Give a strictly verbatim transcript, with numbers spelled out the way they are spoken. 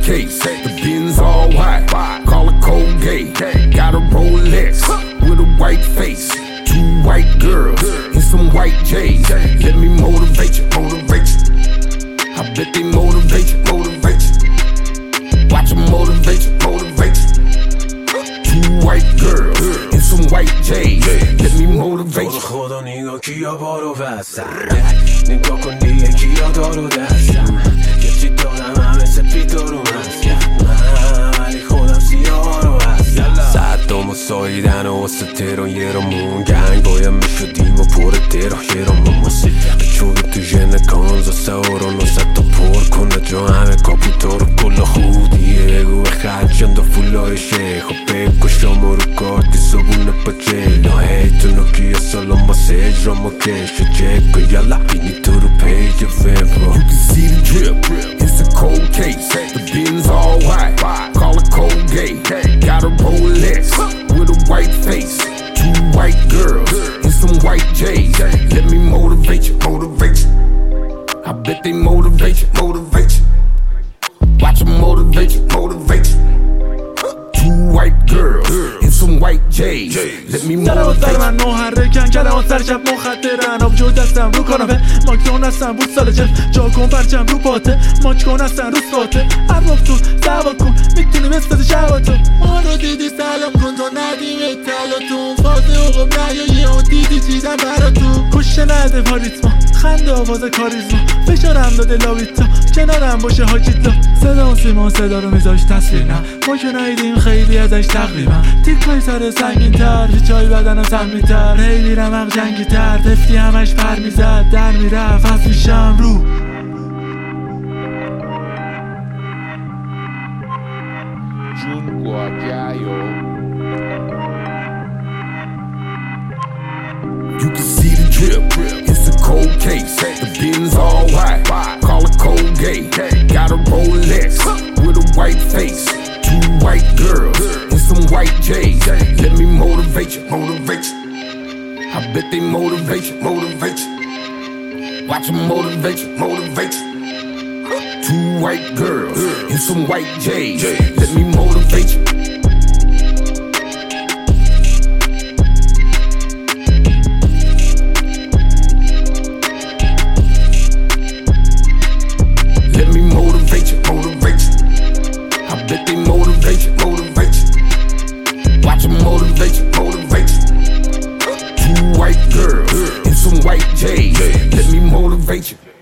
case, the Benz all white, call it Colgate. Got a Rolex with a white face, two white girls and some white J's. Let me motivate you, motivate you. I bet they motivate you, motivate you. Watch them motivate you, motivate you. Two white girls and some white J's. Let me motivate you. خدا نگاه کیا بارو بستن، نگاه کن دیگه کیا دارو دستن. یه چی دارم همه سپید دارو هستم، ولی خودم سیاه رو هستم. صدام و ساییدن و واسه تهران یه را مون گنگ باید میشدیم و پر تهران یه را مماسی چون تو ژن کانزا سهاران و ست تا پر کنه جا همه کاپوتا رو کل خودیه بگو خرچند و فولای شیخ و بگو شما رو کارتی صبونه پچه لاهی تو نوکیه سالان باسه اجرام و کش و چک و یالا بینی تو رو پیج فیبرو. You can see the drip, it's a cold case, the Benz all white, call it Colgate. Got a Rolex with a white face, two white girls and some white J's. Let me motivate you, motivate you. I bet they motivate you, motivate you. Watch them motivate you, motivate you. Two white girls and some white J's. Let me motivate you. من محرکن کلمات سر شب مخدرن آبجو دستم رو کاناپه ماکدون هستم بود سال جلف جا کن پرچم رو پاته ماچ کن هستن رو ساته عرب تو سوا کن میتونی بستد شباتو ما رو دیدی سلام کن تا ندیم تلاتون فاده اوقم نیایی و دیدی چیزم برا تو کشه نده پاریتما خنده آواز کاریزما فشارم داده لاویتا کنارم باشه حاجیتا صدا و سیما صدا رو میذاش تصویر نه ما که نایدیم خیلی ازش تقریبا تیکای سر سنگین تر چای بدنم سمی تر هی میرم اق جنگی تر تفتی همش پر میزد در میرفت از میشم رو Giungo a Chiaio. You can see the drip, it's a cold case, the Benz all white, call it Colgate. Got a Rolex with a white face, two white girls and some white J's. Let me motivate you, motivate you. I bet they motivate you, motivate you. Watch them motivate you, motivate you. Two white girls and some white J's. Let me motivate you. Let me motivate you, motivate you. I bet they motivate you, motivate you. Watch them motivate you, motivate you. Two white girls and some white J's. Let me motivate you.